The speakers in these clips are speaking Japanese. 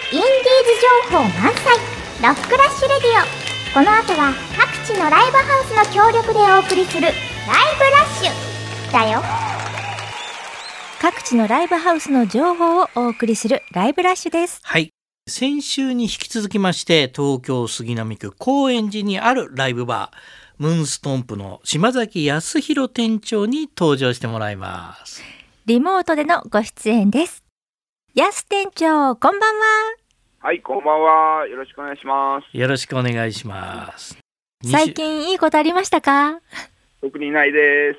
インディーズ情報満載ロックラッシュレディオ。この後は各地のライブハウスの協力でお送りするライブラッシュだよ。 各地のライブハウスの情報をお送りするライブラッシュです。 はい、先週に引き続きまして東京杉並区高円寺にあるライブバームーンストンプの島崎康弘店長に登場してもらいます。 リモートでのご出演です。安店長、こんばんは。 はい、こんばんは。よろしくお願いします。 よろしくお願いします。 最近いいことありましたか？ 特にないです。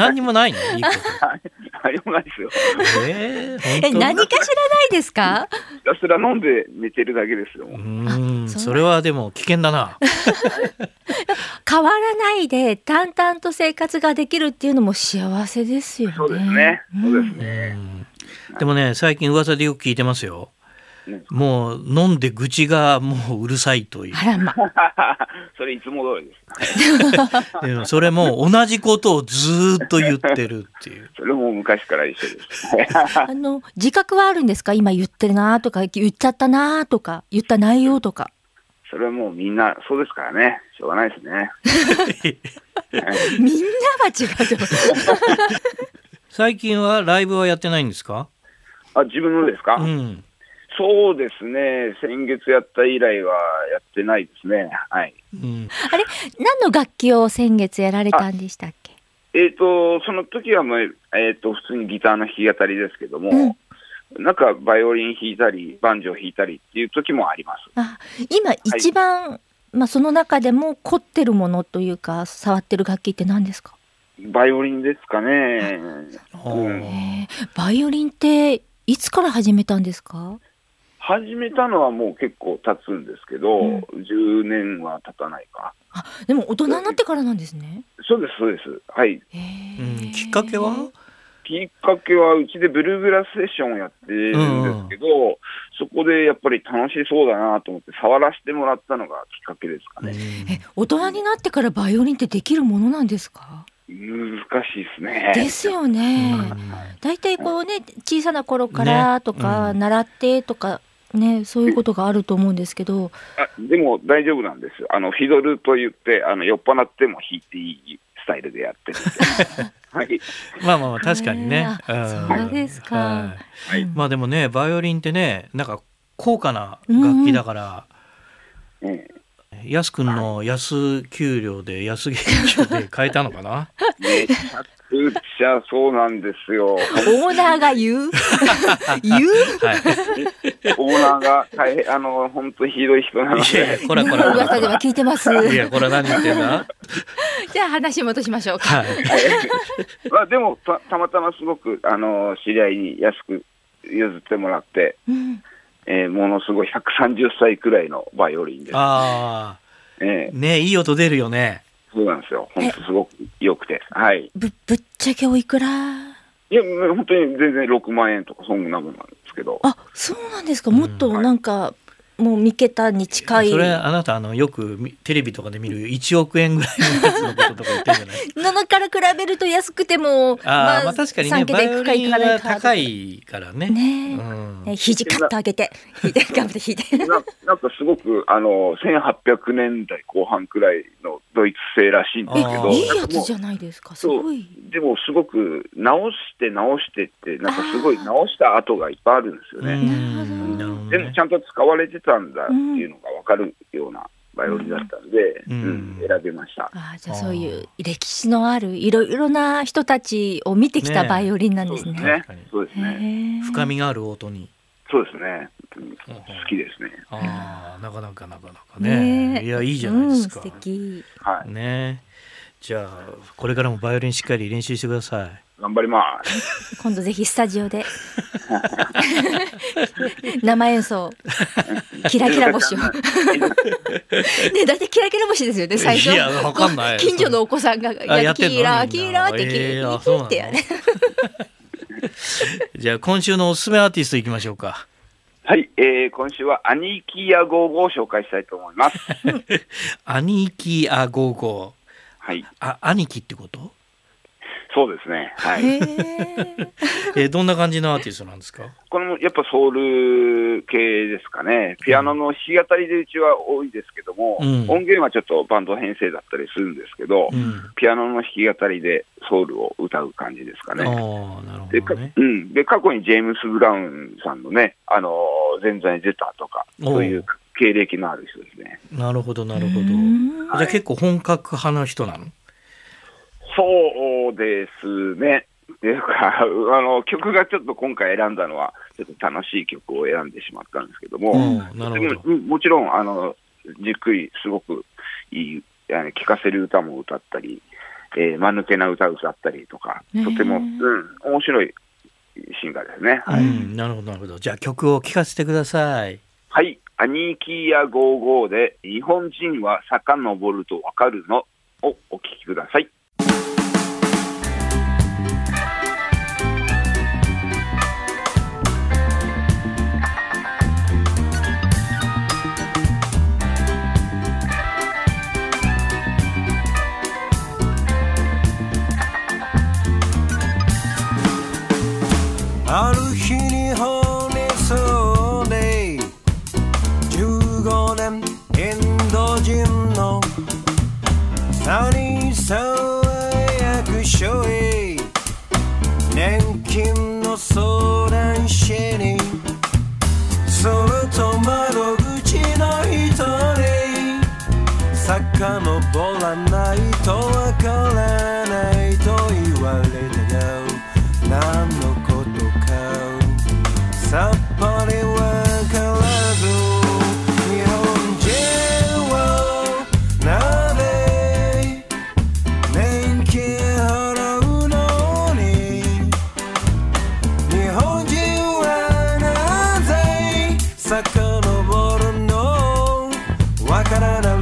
何にもないの？いいこと何もないですよ。 何かしらないですか？ ひたすら飲んで寝てるだけですよ。 それはでも危険だな。 変わらないで淡々と生活ができるっていうのも幸せですよね。 そうですね。そうですね。 でもね、最近噂でよく聞いてますよ。もう飲んで愚痴がもううるさいという。 あらま。 それいつも通りです。 でもそれも同じことをずっと言ってるっていう。 それも昔から一緒です。 自覚はあるんですか？今言ってるなとか言っちゃったなとか言った内容とか。 それはもうみんなそうですからね。しょうがないですね。 みんなは違うと。 最近はライブはやってないんですか？ 自分のですか？そうですね。先月やった以来はやってないですね。はい。 あれ、何の楽器を先月やられたんでしたっけ？ その時は普通にギターの弾き語りですけども、なんかバイオリン弾いたりバンジョー弾いたりっていう時もあります。 今一番、その中でも凝ってるものというか触ってる楽器って何ですか？ バイオリンですかね。 バイオリンっていつから始めたんですか？ 始めたのはもう結構経つんですけど、10年は経たないか。 でも大人になってからなんですね。 そうですそうです。はい。 きっかけはうちでブルーグラスセッションをやってるんですけど、そこでやっぱり楽しそうだなと思って触らせてもらったのがきっかけですかね。 大人になってからバイオリンってできるものなんですか？ 難しいですね。 ですよね。だいたい小さな頃からとか、習ってとかね、そういうことがあると思うんですけど。 でも大丈夫なんです。フィドルと言って酔っ払っても弾いていいスタイルでやってるんですよ。はい、 まあ確かにね。 そうですか。 でもね、バイオリンってね、なんか高価な楽器だから、安くんの安給料で安月給で買えたのかな。 めちゃくちゃそうなんですよ。オーナーが言うオーナーが本当ひどい人なので。 こら噂では聞いてます。 いや、これ何言ってんだ。 じゃあ話戻しましょうか。 でもたまたますごく知り合いに安く譲ってもらって、ものすごい130歳くらいのバイオリンです。 いい音出るよね。 そうなんですよ。本当すごく良くて。はい。 ぶっちゃけおいくら？ いや、本当に全然6万円とかそんなもんなんですけど。 そうなんですか。もっとなんか、もう3桁に近い。 それあなたよくテレビとかで見る1億円ぐらいのやつのこととか言ってるんじゃない？ のから比べると安くても確かにね、バイオリンは高いからね。 肘カッと上げて弾いてなんかすごく1800年代後半くらいのドイツ製らしいんですけど、 いいやつじゃないですか。すごい。 でもすごく直してってなんかすごい直した跡がいっぱいあるんですよね。でもちゃんと使われてたんだっていうのが分かるようなバイオリンだったんで、選びました。 じゃあそういう歴史のあるいろいろな人たちを見てきたバイオリンなんですね。 そうですね。 深みがある音に。 そうですね。好きですね。 なかなかね。いや、いいじゃないですか。 素敵。 ね。じゃあこれからもバイオリンしっかり練習してください。 頑張ります。 今度ぜひスタジオで生演奏キラキラ星をね、だってキラキラ星ですよね最初。 いや、わかんない。 近所のお子さんがキラキラってキーってやる。 じゃあ今週のおすすめアーティストいきましょうか。 はい、今週はアニキヤゴーゴーを紹介したいと思います。 アニキヤゴーゴー。 はい。 兄貴ってこと？ そうですね。はい。 どんな感じのアーティストなんですか？ これもやっぱソウル系ですかね。ピアノの弾き語りでうちは多いですけども、音源はちょっとバンド編成だったりするんですけど、ピアノの弾き語りでソウルを歌う感じですかね。 なるほどね。 で過去にジェームス・ブラウンさんのね、前座に出たとか、そういう経歴のある人ですね。 なるほどなるほど。じゃあ結構本格派な人なの？ そうですね。っていうか曲がちょっと今回選んだのはちょっと楽しい曲を選んでしまったんですけども、もちろんじっくりすごくいい聴かせる歌も歌ったり、間抜けな歌を歌ったりとか、とても、面白いシンガーですね。はい。 なるほどなるほど。じゃあ曲を聴かせてください。 はい。アニーキーヤ55で日本人は遡るとわかるのをお聴きください。 ある日日本に住んで15年インド人のサニーさんは役所へ年金の相談しに、それと窓口の人に遡らないとわからないと言われたが、何のことかさっぱりわからず、日本人はなぜ年金払うのに、日本人はなぜ遡るのわからない。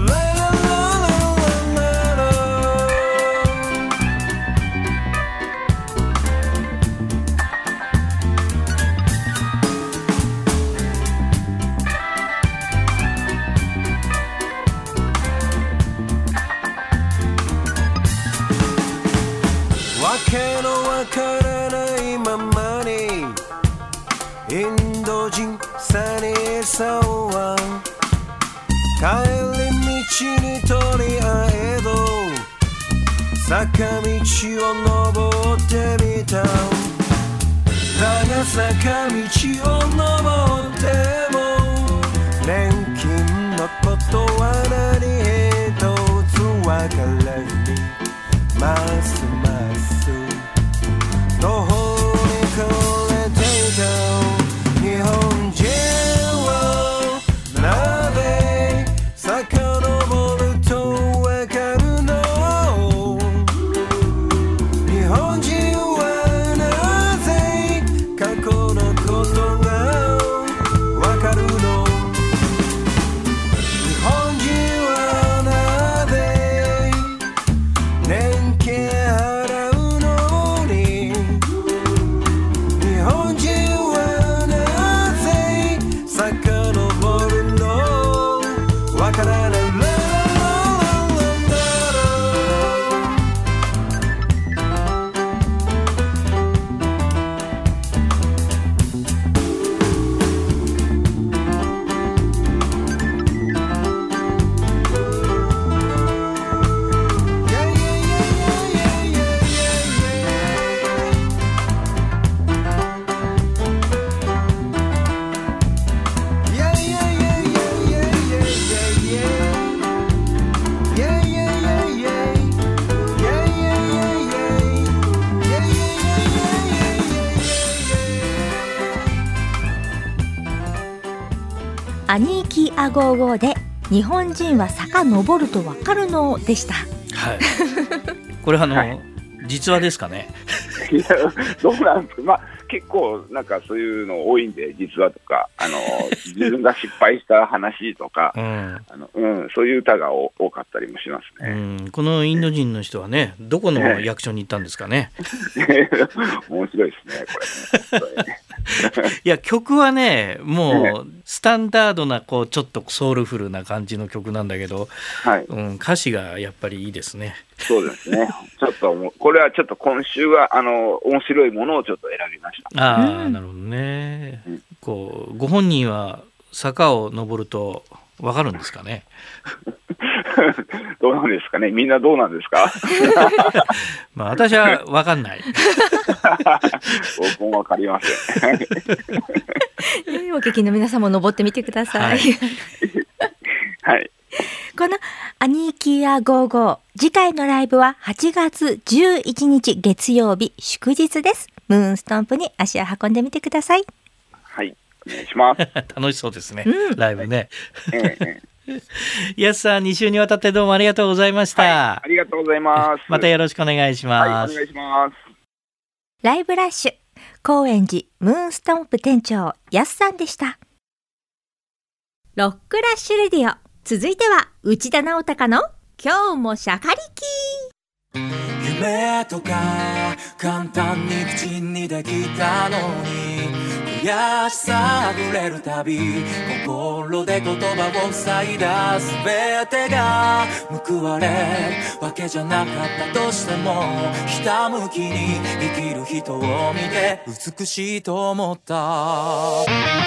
わけのわからないままにインド人サニーさんは帰り道に取り合えど坂道を登ってみた。だが坂道を登っても年金のことは何一つわからずに、ますます途方に暮れていた。日本人はなぜ遡るとわかるの、日本人はなぜ過去のことがわかるの、日本人はなぜ年金払うのに、日本人はなぜ遡るのわからない。 アニーキーアゴーゴーで日本人は遡るとわかるのでした。 はい。これ実話ですかね。 いやどうなんですか。まあ結構なんかそういうの多いんで、実話とか自分が失敗した話とか、そういう歌が多かったりもしますね。 このインド人の人はね、どこの役所に行ったんですかね。 面白いですねこれね。 いや曲はねもうスタンダードなこうちょっとソウルフルな感じの曲なんだけど、 はい、 歌詞がやっぱりいいですね。 そうですね。ちょっとこれはちょっと今週は面白いものをちょっと選びました。 ああ、なるほどね。こうご本人は坂を登るとわかるんですかね。 どうなんですかね。みんなどうなんですか。 まあ私はわかんない。 僕もわかりません。お聞きの皆さんも登ってみてください。 はい。 このアニキヤ55、次回のライブは8月11日月曜日祝日です。ムーンストンプに足を運んでみてください。 はい、お願いします。 楽しそうですね、ライブね。安さん2週にわたってどうもありがとうございました。 はい、ありがとうございます。 またよろしくお願いします。 はい、お願いします。 ライブラッシュ高円寺ムーンストンプ店長安さんでした。ロックラッシュレディオ、続いては内田直隆の今日もシャカリキ。 夢とか簡単に口にできたのに悔しさあふれるたび心で言葉を塞いだ全てが報われるわけじゃなかったとしてもひたむきに生きる人を見て美しいと思った。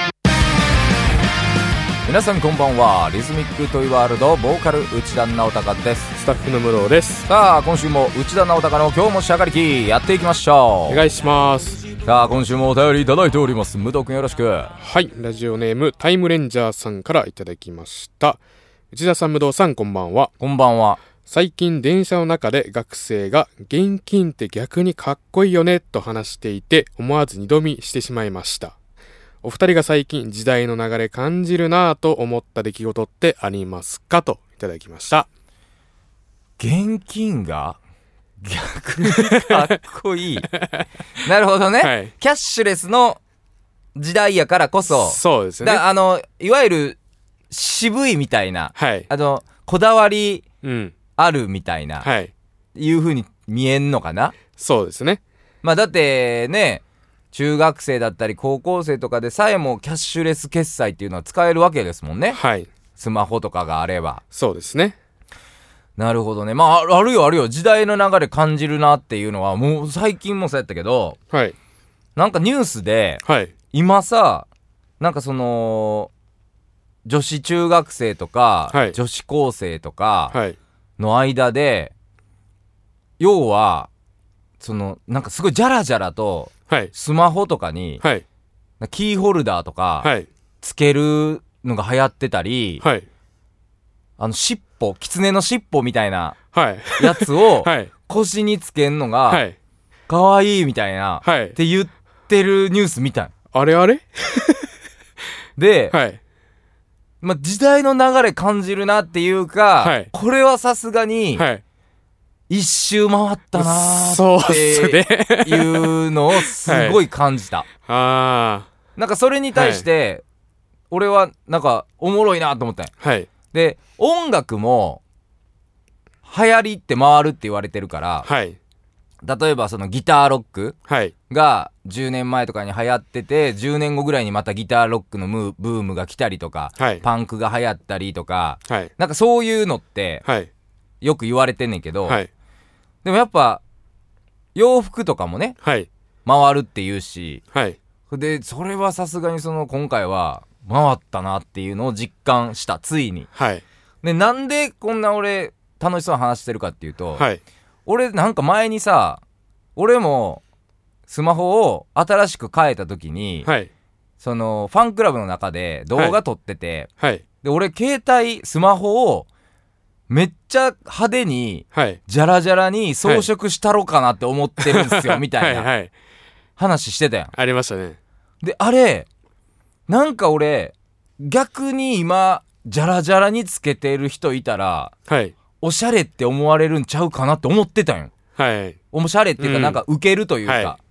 皆さんこんばんは。リズミックトイワールドボーカル内田直隆です。 スタッフの武藤です。 さあ今週も内田直隆の今日もしゃがりきやっていきましょう。 お願いします。 さあ今週もお便りいただいております。武藤くんよろしく。 はい、ラジオネームタイムレンジャーさんからいただきました。内田さん、武藤さん、こんばんは。 こんばんは。 最近電車の中で学生が現金って逆にかっこいいよねと話していて思わず二度見してしまいました。お二人が最近時代の流れ感じるなぁと思った出来事ってありますかといただきました。 現金が逆にかっこいいなるほどね、はい、キャッシュレスの時代やからこそそうですね。 いわゆる渋いみたいな、 はい、 こだわりあるみたいな、 はい、 いう風に見えんのかな。 そうですね。 まあだってね中学生だったり高校生とかでさえもキャッシュレス決済っていうのは使えるわけですもんね。 はい。 スマホとかがあれば。 そうですね。 なるほどね。まああるよ時代の流れ感じるなっていうのはもう最近もそうやったけど、 はい。 なんかニュースで、 はい、 今さなんかその女子中学生とか、 はい、 女子高生とかの間で、要はそのなんかすごいジャラジャラとスマホとかに、 はい、 キーホルダーとかつけるのが流行ってたり、 はい、 尻尾狐の尻尾みたいなやつを腰につけんのがかわいいみたいな、 はい、 って言ってるニュース見たん。 あれあれで、 はい、 まあ、時代の流れ感じるなっていうか、はい、これはさすがに、はい一周回ったなーっていうのをすごい感じた。はい、なんかそれに対して、はい、俺はなんかおもろいなと思ったんや。 はい、 で音楽も流行りって回るって言われてるから、 はい、 例えばそのギターロックが10年前とかに流行ってて10年後ぐらいにまたギターロックのブームが来たりとか、はい、パンクが流行ったりとか、はい、なんかそういうのって、はい、よく言われてんねんけど、はいでもやっぱ洋服とかもね、はい、回るって言うし、はい、でそれはさすがにその今回は回ったなっていうのを実感したついに、はい、でなんでこんな俺楽しそうな話してるかっていうと、はい、俺なんか前にさ俺もスマホを新しく変えた時に、はい、そのファンクラブの中で動画撮ってて、はいはい、で俺携帯スマホをめっちゃ派手に、はい、ジャラジャラに装飾したろかなって思ってるんですよ、はい、みたいな話してたやん。 ありましたね。 であれなんか俺逆に今ジャラジャラにつけてる人いたら、はい、おしゃれって思われるんちゃうかなって思ってたんよ、はい、おしゃれっていうかなんかウケるというか、はい、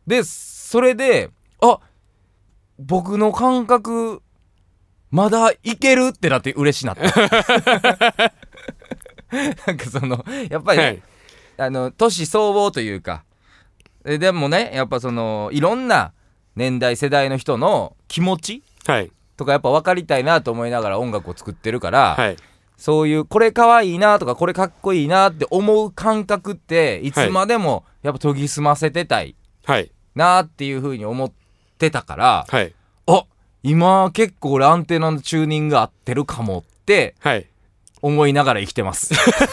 でそれで僕の感覚まだいけるってなって嬉しなったなんかそのやっぱり、はい、年相応というかでもねやっぱそのいろんな年代世代の人の気持ち、はい、とかやっぱ分かりたいなと思いながら音楽を作ってるから、はい、そういうこれかわいいなとかこれかっこいいなって思う感覚っていつまでもやっぱ研ぎ澄ませてたいなっていう風に思ってたから、はい、あ、今結構俺アンテナのチューニング合ってるかもって思いながら生きてます。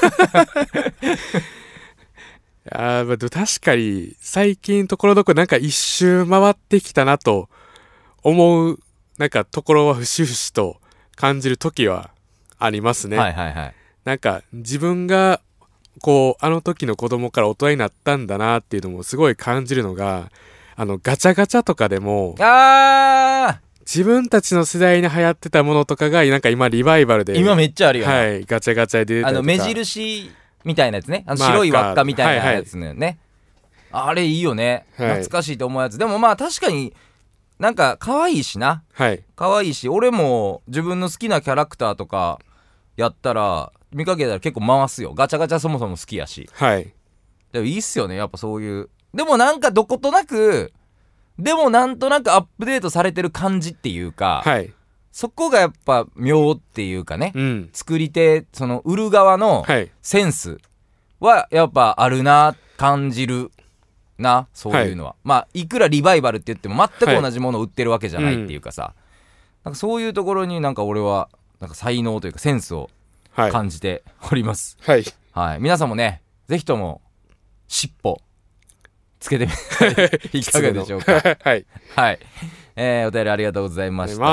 確かに最近ところどころなんか一周回ってきたなと思うなんかところは節々と感じる時はありますね。はいはいはい。なんか自分がこうあの時の子供から大人になったんだなっていうのもすごい感じるのが、ガチャガチャとかでも自分たちの世代に流行ってたものとかがなんか今リバイバルで今めっちゃあるよね。 はい、ガチャガチャで出たりとか目印みたいなやつね、白い輪っかみたいなやつね、はいはい、あれいいよね、懐かしいと思うやつ、でもまあ確かになんか可愛いしな、はい、可愛いし、俺も自分の好きなキャラクターとかやったら見かけたら結構回すよ。ガチャガチャそもそも好きやし、はい、でもいいっすよねやっぱそういう。でもなんかどことなくでもなんとなくアップデートされてる感じっていうか、はい、そこがやっぱ妙っていうかね、うん、作り手その売る側のセンスはやっぱあるな、感じるな、そういうのは、はい、まあいくらリバイバルって言っても全く同じものを売ってるわけじゃないっていうかさ、はい、なんかそういうところになんか俺はなんか才能というかセンスを感じております。はい、はい、皆さんもねぜひとも尻尾つけてみていかがでしょうか。はい、はい、お便りありがとうございました。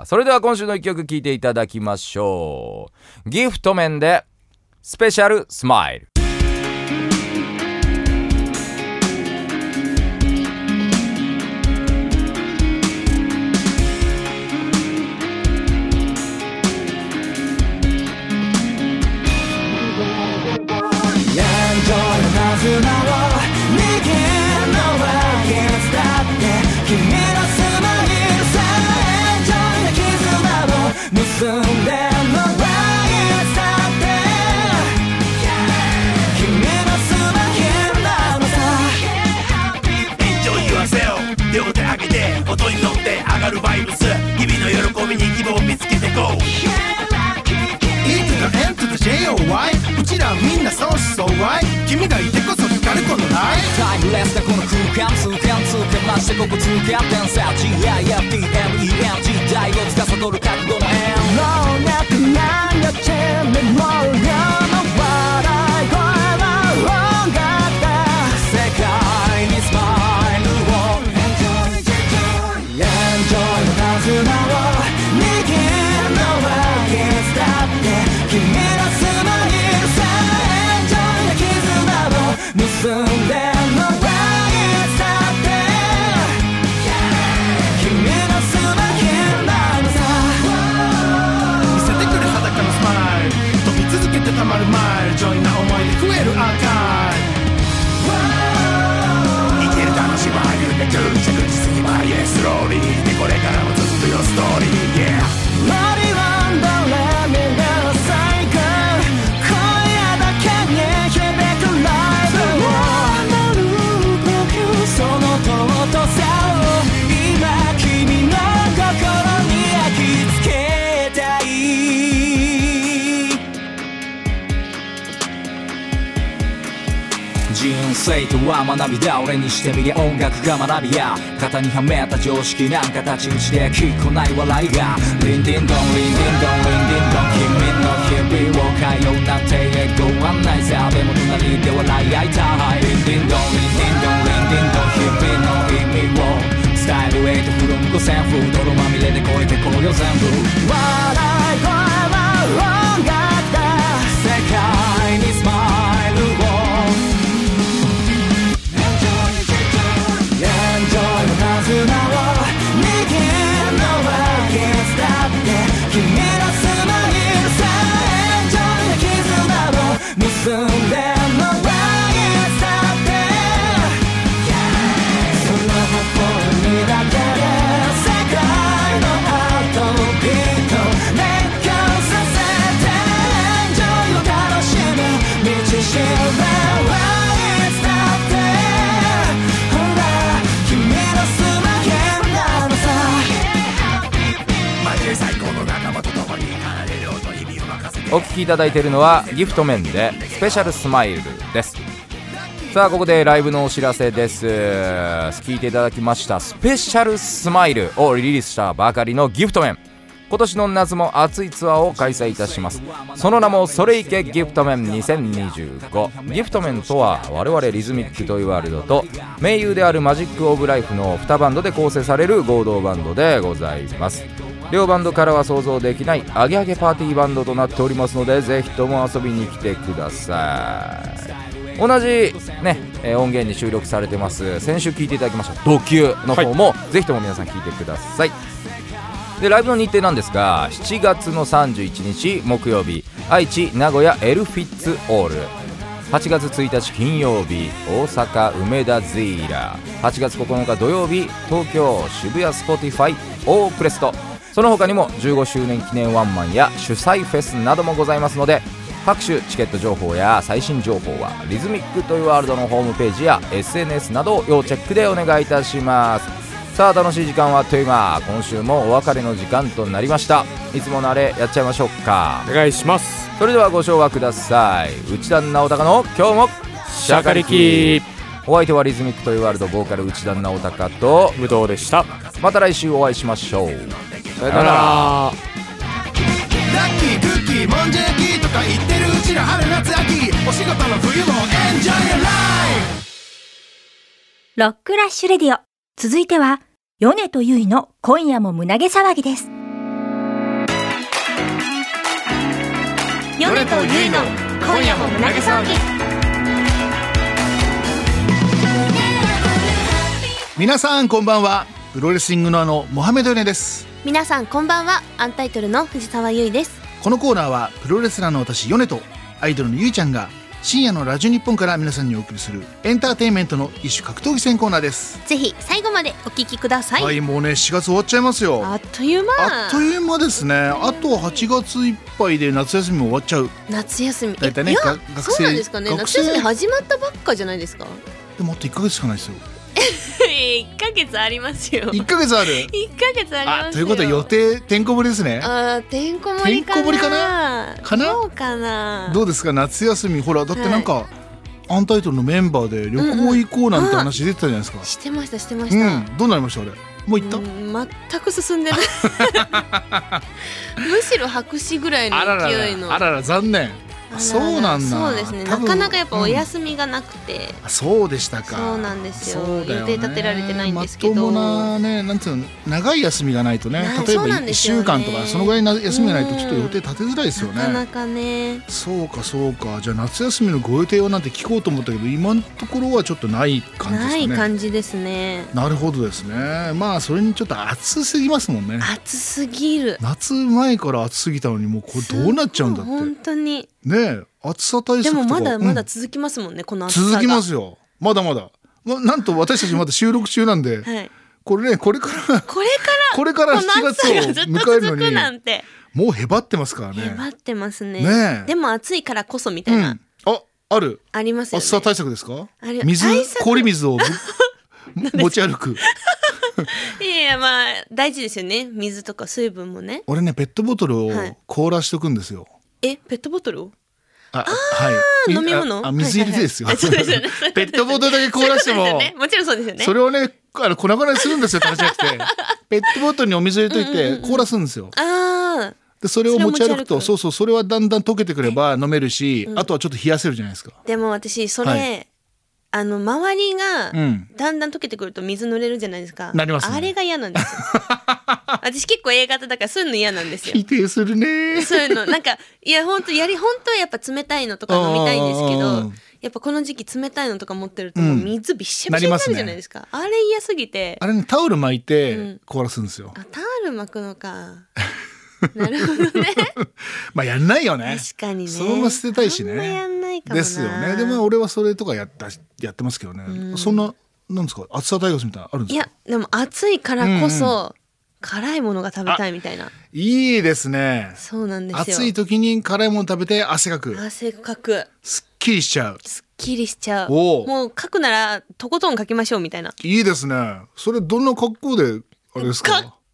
それでは今週の一曲聴いていただきましょう。ギフトメンでスペシャルスマイル。 音に乗って上がるバイブス、日々の喜びに希望を見つけて GO E to the N to the J-O-Y うちらみんな相思相愛、君がいてこそ光るこのライフタイムレスなこの空間通過ましてここ通過点さ GIFTMEN 時代を司る覚悟の円老若男女チェンでもるような笑い声は音楽だ、世界にスマイルをEnjoy のはずなを握るのはインスタって君のスマイルさ Enjoy の絆を結んでのはインスタって君のスマイルなのさ、見せてくれ裸のスマイル、飛び続けてたまるマイル、ジョイな思い出増えるアーカイブ、生きる楽しみは言うてくる着実に前へスローリーでこれからも続くよストーリー、yeah Love you and don't let me down cycle 今夜だけに響くライブをなる呼吸、その尊さを今君の心に焼き付けたい。人生とは学びだ、俺にしてみりゃ音楽が学びや、型にはめた常識なんか太刀打ちで聞こない笑いがリンディンドンリンディンドンリンディンドン、君の日々を通うなんてエゴはないさ、でも隣で笑い合いたい。リンディンドンリンディンドンリンディンドン、日々の意味を伝えるエイトフロム5000フー泥まみれで超えてこよ全部、笑い声は音楽だ、世界にスマイルを絆を握るのはインスタって君のスマイルさ Enjoy の絆を結んでのはインスタって、その心にだけで世界のハートビート熱狂お聴きいただいているのはギフトメンでスペシャルスマイルです。さあここでライブのお知らせです。聴いていただきましたスペシャルスマイルをリリースしたばかりのギフトメン、今年の夏も熱いツアーを開催いたします。その名もそれいけギフトメン2025。ギフトメンとは我々リズミックトイワールドと盟友であるマジックオブライフの2バンドで構成される合同バンドでございます。両バンドからは想像できないアゲアゲパーティーバンドとなっておりますので、ぜひとも遊びに来てください。同じね、音源に収録されてます、先週聴いていただきましたドキュの方も、ぜひとも皆さん聴いてください。でライブの日程なんですが、7月の31日木曜日愛知名古屋エルフィッツオール、8月1日金曜日大阪梅田ゼイラ、8月9日土曜日東京渋谷スポティファイオープレスト、その他にも15周年記念ワンマンや主催フェスなどもございますので、各種チケット情報や最新情報はリズミックトイワールドのホームページや SNS などを要チェックでお願いいたします。さあ楽しい時間はあっという間、今週もお別れの時間となりました。いつものあれやっちゃいましょうか。 お願いします。 それではご唱和ください。内田直隆の今日もシャカリキ。 お相手はリズミックトイワールドボーカル内田直隆と武藤でした。 また来週お会いしましょう。 さよなら。 ラッキークッキーもんじゃ焼きとか言ってるうちら春夏秋、お仕事の冬もエンジョイライフ。 ロックラッシュレディオ、続いては米とゆいの今夜も胸毛騒ぎです。 米とゆいの今夜も胸毛騒ぎ。 皆さんこんばんは。プロレスリングのモハメドヨネです。 皆さんこんばんは。アンタイトルの藤沢優衣です。 このコーナーはプロレスラーの私ヨネとアイドルのゆいちゃんが深夜のラジオ日本から皆さんにお送りするエンターテインメントの一種格闘技戦コーナーです。 ぜひ最後までお聞きください。 はい、もうね4月終わっちゃいますよ。 あっという間。 あっという間ですね。あと8月いっぱいで夏休みも終わっちゃう。 夏休みだいたいね、 いや学生そうなんですかね。夏休み始まったばっかじゃないですか。 でもあと1ヶ月しかないですよ。 1ヶ月ありますよ。 1ヶ月ある。 1ヶ月ありますよ。 ということは予定てんこ盛りですね。 てんこ盛りかな。 てんこ盛りかな。 そうかな。 どうですか夏休み。ほらだってなんか、アンタイトルのメンバーで旅行行こうなんて話出てたじゃないですか。 してましたしてました。 どうなりましたあれ。もう行った？ 全く進んでない。むしろ白紙ぐらいの勢いの。 あらら残念。そうなんだ。 そうですね。なかなかやっぱお休みがなくて。 そうでしたか。 そうなんですよ。予定立てられてないんですけど。 まともなね、なんていうの、長い休みがないとね、例えば1週間とかそのぐらいの休みがないとちょっと予定立てづらいですよね。 なかなかね。 そうかそうか。じゃあ夏休みのご予定をなんて聞こうと思ったけど、今のところはちょっとない感じですね。 ない感じですね。 なるほどですね。まあそれにちょっと暑すぎますもんね。 暑すぎる。 夏前から暑すぎたのにもうこれどうなっちゃうんだって。 本当に。 ねえ、暑さ対策とか。 でもまだまだ続きますもんね、この暑さが。 続きますよ。まだまだ。なんと私たちまだ収録中なんで、はい、これから7月を迎えるのにもうへばってますからね。 へばってますね。でも暑いからこそみたいな。 ある。 ありますよね。 暑さ対策ですか？氷水を持ち歩く。 いやまあ大事ですよね。水とか水分もね。 俺ねペットボトルを凍らしておくんですよ。 ペットボトルを？ はい。 飲み物？ 水入れてですよ。ペットボトルだけ凍らしても、 もちろんそうですよね。 それをね粉々にするんですよ。じゃなくて、ペットボトルにお水入れといて凍らすんですよ。でそれを持ち歩くと、それはだんだん溶けてくれば飲めるし、あとはちょっと冷やせるじゃないですか。 でも私それ周りがだんだん溶けてくると水濡れるじゃないですか。 なりますね。 あれが嫌なんですよ。私結構 A 型だからそういうの嫌なんですよ。 否定するね。 そういうのなんかいや本当はやっぱ冷たいのとか飲みたいんですけど、やっぱこの時期冷たいのとか持ってるともう水びっしゃびしゃになるじゃないですか。あれ嫌すぎて。 あれねタオル巻いて凍らすんですよ。 タオル巻くのか。なるほどね。 まあやんないよね。 確かにね。 そのまま捨てたいしね。 やんないかもな。 ですよね。でも俺はそれとかやってますけどね。そんななんですか暑さ対策みたいなあるんですか？いやでも暑いからこそ辛いものが食べたいみたいな。 いいですね。 そうなんですよ。 暑い時に辛いもの食べて汗かく。 汗かく。 すっきりしちゃう。 すっきりしちゃう。もうかくならとことんかきましょうみたいな。 いいですね。それどんな格好であれですか？ 格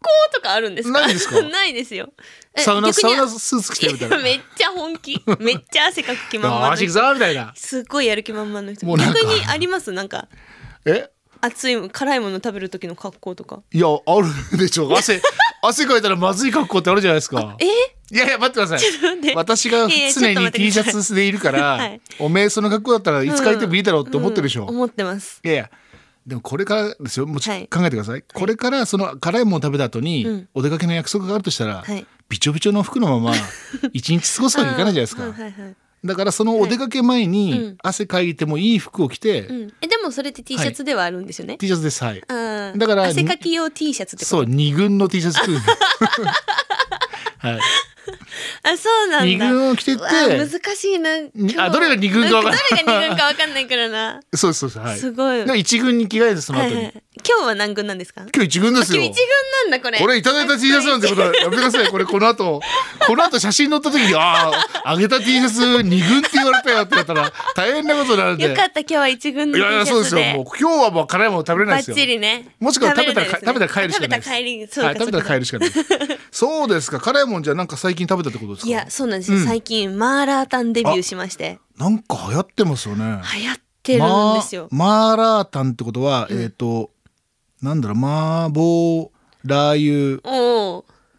とかあるんですか？ ないですか？ ないですよ。 サウナスーツ着てみたいな。 めっちゃ本気。めっちゃ汗かく気満々の人。 よし行くぞみたいな。 すっごいやる気満々の人。 もうなんか逆にあります？なんか熱い辛いもの食べる時の格好とか。 いやあるでしょ。汗かいたらまずい格好ってあるじゃないですか。いや待ってください。私が常に T シャツでいるから、はい、おめえその格好だったらいつ帰ってもいいだろうって思ってるでしょ。 思ってます。 いやでもこれからですよ。もう考えてください。これからその辛いもの食べた後にお出かけの約束があるとしたら、びちょびちょの服のまま一日過ごすわけいかないじゃないですか。だからそのお出かけ前に汗かいてもいい服を着て、 でもそれって T シャツではあるんですよね。 T シャツです。はい。 だから汗かき用 T シャツってこと。 そう2軍の T シャツ着る。はい。 そうなんだ。 2軍を着てて難しいな。 どれが2軍か分かんない。 どれが2軍か分かんないからな。 そうです。はい。 すごい。 1軍に着替えてその後に。 今日は何軍なんですか？ 今日1軍ですよ。 今日1軍なんだこれ。 これいただいた T シャツなんてことはやめてください。この後写真載った時にあげた T シャツ2軍って言われたよって言ったら大変なことになるんで。 よかった今日は1軍の T シャツで。 いやそうですよ。もう今日はもう辛いもの食べれないですよ。 バッチリね。 もしくは食べたら帰るしかないです。食べたら帰るしかない。そうですか。辛いもんじゃなんか最近食べたってことですか？ いやそうなんですよ。最近マーラータンデビューしまして。 なんか流行ってますよね。 流行ってるんですよ。 マーラータンってことはなんだろう麻婆ラー油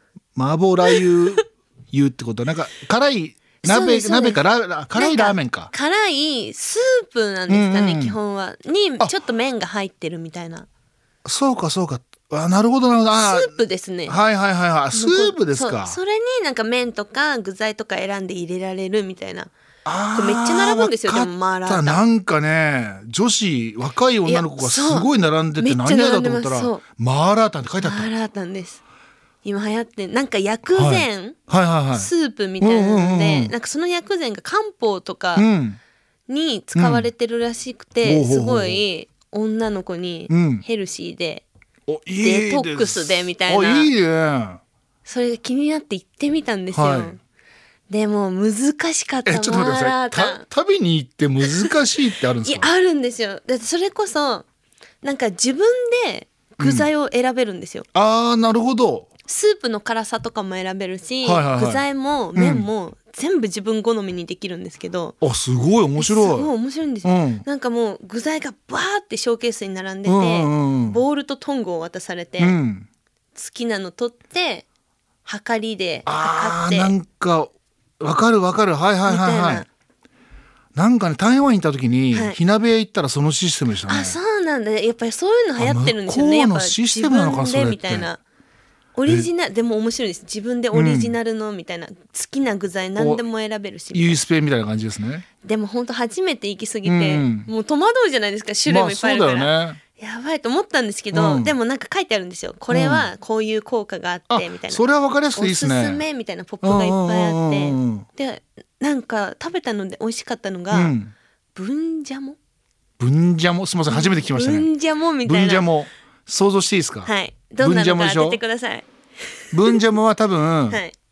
油ってことはなんか辛い鍋か辛いラーメンか。 辛いスープなんですかね、基本はにちょっと麺が入ってるみたいな。 そうかなるほどスープですね。 はいスープですか。 それになんか麺とか具材とか選んで入れられるみたいな。これめっちゃ並ぶんですよ。でもマーラータンなんかね若い女の子がすごい並んでて何やだと思ったらマーラータンって書いてあった。 マーラータンです。今流行ってなんか薬膳スープみたいなのでなんかその薬膳が漢方とかに使われてるらしくてすごい女の子にヘルシーでデトックスでみたいな。 いいね。 それが気になって行ってみたんですよ。でも難しかった。 ちょっと待ってください。食べに行って難しいってあるんですか？ いやあるんですよ。だってそれこそなんか自分で具材を選べるんですよ。 なるほど。 スープの辛さとかも選べるし、具材も麺も全部自分好みにできるんですけど、 すごい面白い。 すごい面白いんですよ。なんかもう具材がバーってショーケースに並んでて、ボウルとトングを渡されて、好きなの取って量りで測って。 なんかわかるはいなんかね台湾に行った時に火鍋屋行ったらそのシステムでしたね。 そうなんだ。やっぱりそういうの流行ってるんですよね。 向こうのシステムなのかそれって。 みたいなオリジナルでも面白いです。自分でオリジナルのみたいな、好きな具材何でも選べるし。 ユースペみたいな感じですね。 でも本当初めて行き過ぎて、もう戸惑うじゃないですか。種類もいっぱいあるから。 そうだよね。 やばいと思ったんですけど、でもなんか書いてあるんですよ。これはこういう効果があってみたいな。 それは分かりやすくいいですね。 おすすめみたいなポップがいっぱいあって、でなんか食べたので美味しかったのが、ブンジャモ。すみません初めて聞きましたね。 ブンジャモみたいな。 ブンジャモ想像していいですか？ はい。どんなのか当ててください。 ブンジャモは多分、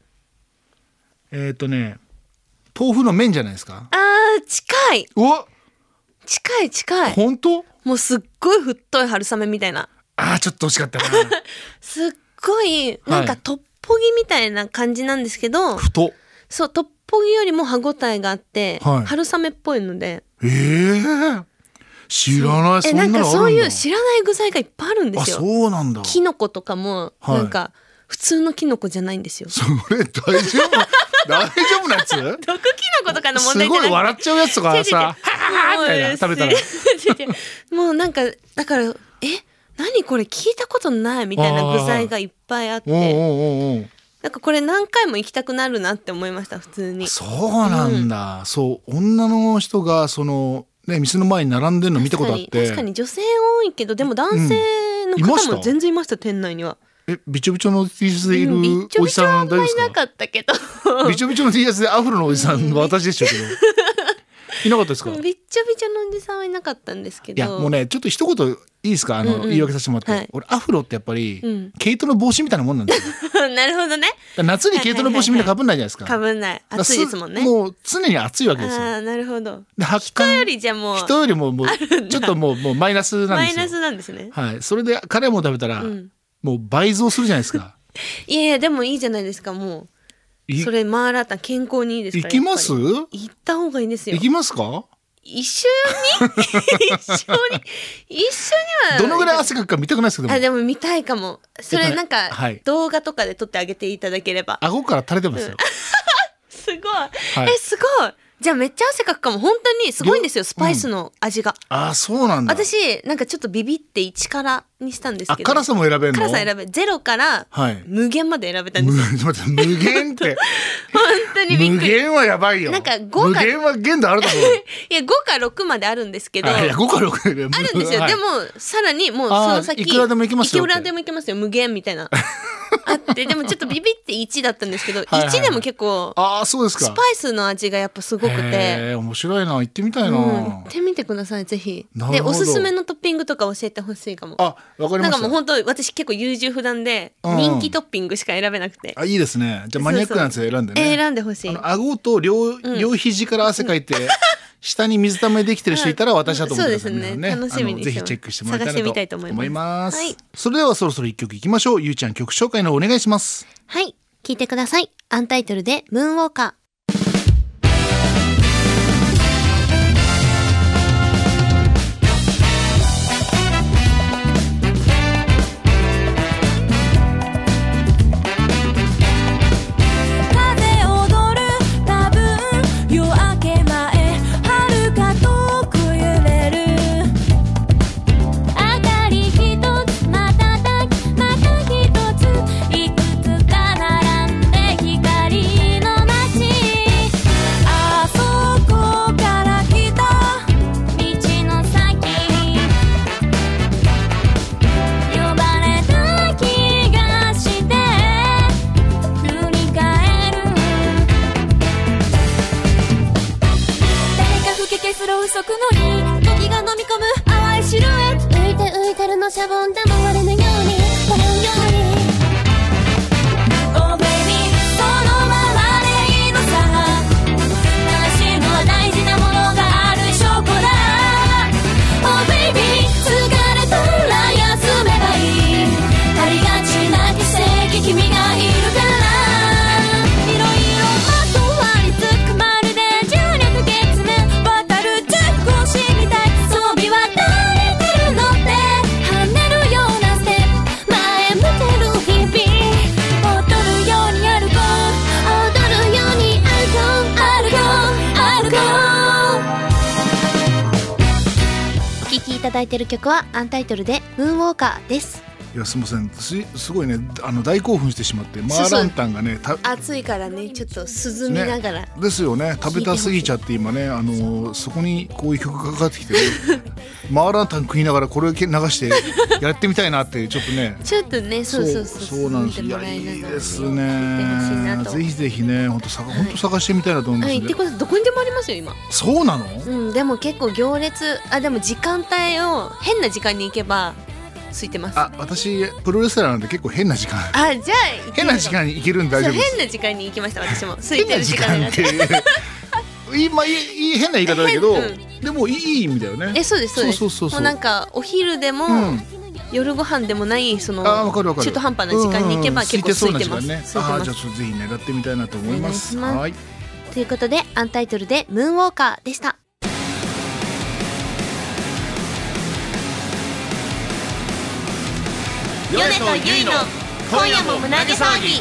豆腐の麺じゃないですか？ 近い。近い。 本当？ もうすっごい太い春雨みたいな。 ちょっと惜しかったな。 すっごいなんかトッポギみたいな感じなんですけど、そうトッポギよりも歯ごたえがあって、春雨っぽいので。 知らない。そんなのあるんだ。 なんかそういう知らない具材がいっぱいあるんですよ。 そうなんだ。 キノコとかもなんか普通のキノコじゃないんですよ。 それ大丈夫大丈夫なやつ？ 毒キノコとかの問題じゃなくて、 すごい笑っちゃうやつとかさ、みたいな食べたらもうなんかだから何これ聞いたことないみたいな具材がいっぱいあって、なんかこれ何回も行きたくなるなって思いました。普通に。 そうなんだ。そう女の人がその店の前に並んでるの見たことあって。 確かに女性多いけど、でも男性の方も全然いました。店内には。 びちょびちょの T シャツでいるおじさん大丈夫ですか？ いなかったけどびちょびちょの T シャツでアフロのおじさんは私でしたけどいなかったですか？ びっちょびちょのおじさんはいなかったんですけど。 いやもうねちょっと一言いいですか？言い訳させてもらって、俺アフロってやっぱり、毛糸の帽子みたいなもんなんですよなるほどね。 夏に毛糸の帽子みんなかぶんないじゃないですか。 かぶんない。暑いですもんね。 もう常に暑いわけですよ。 なるほど。 で人よりじゃもうちょっともうマイナスなんですよ。 マイナスなんですね。 はい。それで辛いもの食べたら、 もう倍増するじゃないですか。 いやいやでもいいじゃないですか。もうそれマーラータン健康にいいですから。 行きます？ 行った方がいいんですよ。 行きますか？ 一緒に一緒にはどのぐらい汗かくか見たくないですけども。 でも見たいかも。それなんか、動画とかで撮ってあげていただければ。 顎から垂れてますよ。 すごい、すごい。じゃあめっちゃ汗かくかも。本当にすごいんですよ、スパイスの味が。 そうなんだ。 私なんかちょっとビビって1からにしたんですけど。 辛さも選べるの？ 辛さ選べ、0から無限まで選べたんですよ。 無限って本当にびっくり。 無限はやばいよ。 なんか5か無限は限度あると思う。 いや5か6まであるんですけど。 いや5か6 あるんですよ。でもさらにもうその先いくらでもいけますよ。 いくらでもいけますよ、無限みたいな。あってでもちょっとビビって1だったんですけど、1でも結構そうですか。 スパイスの味がやっぱすごくて面白いな。行ってみたいな。 行ってみてくださいぜひ。でおすすめのトッピングとか教えてほしいかも。 わかりました。 なんかもう本当私結構優柔不断で人気トッピングしか選べなくて。 いいですね。じゃあマニアックなやつ選んでね。 選んでほしい。 顎と両肘から汗かいて下に水ためできてる人いたら私だと思ってください。 そうですね。楽しみにぜひチェックしてもらいたいと思います。それではそろそろ一曲いきましょう。ゆうちゃん曲紹介のお願いします。 はい、聞いてください。アンタイトルでムーンウォーカー。シャボン玉割れのように笑うように Oh baby そのままでいいのさ。悲しいのは大事なものがある証拠だ。 Oh baby 疲れたら休めばいい。ありがちな奇跡君がいるからいろいろまとわりつくまるで重力月面渡る10個しみたい装備は足りてるのっていただいている曲はアンタイトルでムーンウォーカーです。 いやすみません すごいね大興奮してしまってマーランタンがね暑いからねちょっと涼みながら、 ですよね。食べたすぎちゃって今ねそこにこういう曲がかかってきて、ね、マーランタン食いながらこれを流してやってみたいなってちょっとねちょっとねそうなんです。いやいいですね。ぜひぜひね本当探してみたいなと思いますね。 ってことどこにでもありますよ今。 そうなの？ でも結構行列でも時間帯を変な時間に行けば空いてます。 私プロレスラーなんで結構変な時間。 じゃあ変な時間に行けるんで大丈夫です。 変な時間に行きました私も。空いてる時間になって今変な言い方だけど、でもいい意味だよね。 そうですそうです。もうなんかお昼でも、夜ご飯でもないその中途半端な時間に行けば結構空いてます。 じゃあぜひ狙ってみたいなと思います。はい。 ということでアンタイトルでムーンウォーカーでした。ヨネとユイの今夜も胸毛騒ぎ。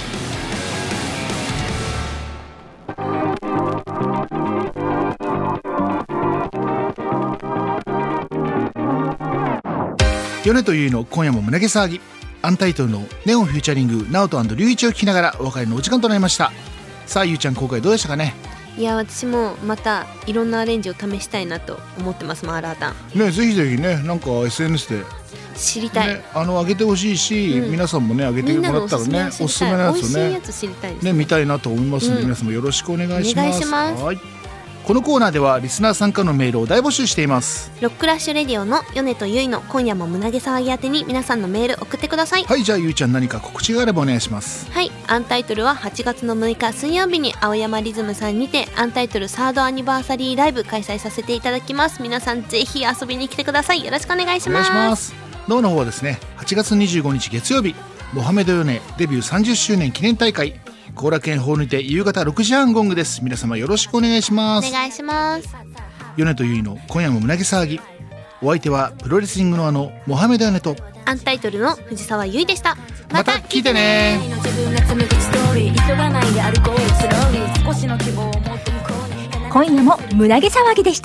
ヨネとユイの今夜も胸毛騒ぎ。アンタイトルのネオンフューチャリングナオト&リュウイチを聞きながらお別れのお時間となりました。さあゆうちゃん今回どうでしたかね？ いや私もまたいろんなアレンジを試したいなと思ってます。マーラータンねぜひぜひねなんか SNS で知りたい、 上げてほしいし、皆さんもね上げてもらったらねおすすめのやつをね美味しいやつ知りたいですね見たいなと思いますので、皆さんもよろしくお願いします。はい。このコーナーではリスナー参加のメールを大募集しています。 ロックラッシュレディオのヨネとユイの今夜も胸毛騒ぎ宛てに皆さんのメール送ってください。 はい。じゃあゆうちゃん何か告知があればお願いします。 はい。アンタイトルは8月の6日水曜日に青山リズムさんにてアンタイトル3rdアニバーサリーライブ開催させていただきます。皆さんぜひ遊びに来てください。よろしくお願いします。 お願いします。同の方はですね8月25日月曜日モハメドヨネデビュー30周年記念大会、後楽園ホールにて夕方6時半ゴングです。皆様よろしくお願いします。 お願いします。 ヨネとユイの今夜も胸毛騒ぎ、お相手はプロレスリングのモハメドヨネとアンタイトルの藤沢優衣でした。 また聞いてね。 今夜も胸毛騒ぎでした。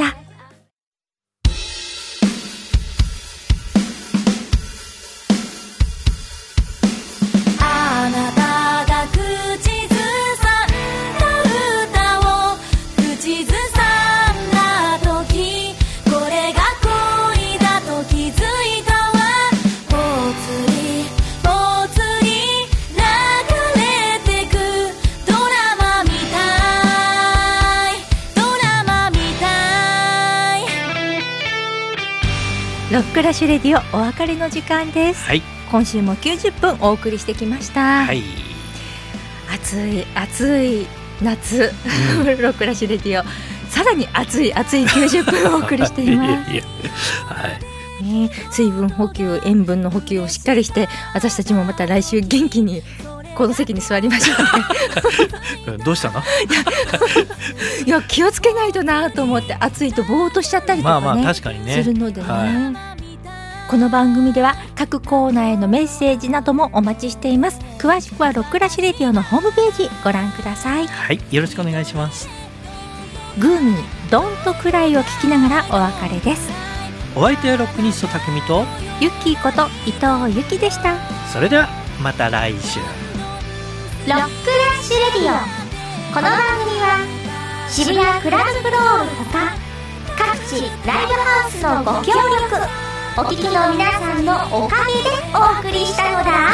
ロックラッシュレディオお別れの時間です、はい、今週も90分お送りしてきました、はい、暑い夏、ロックラッシュレディオさらに暑い90分お送りしています水分補給、塩分の補給をしっかりして、私たちもまた来週元気にこの席に座りましょうねどうしたのいや気をつけないとなと思って、暑いとぼーっとしちゃったりとかね、 確かにねするのでね、この番組では各コーナーへのメッセージなどもお待ちしています。詳しくはロックラッシュレディオのホームページご覧ください。 はい、よろしくお願いします。 グーミードンとくらいを聞きながらお別れです。 お相手はロックニスト匠とユッキーこと伊藤由紀でした。 それではまた来週。 ロックラッシュレディオ、この番組は渋谷クラブフロールほか各地ライブハウスのご協力、お聞きの皆さんのおかげでお送りしたのだ。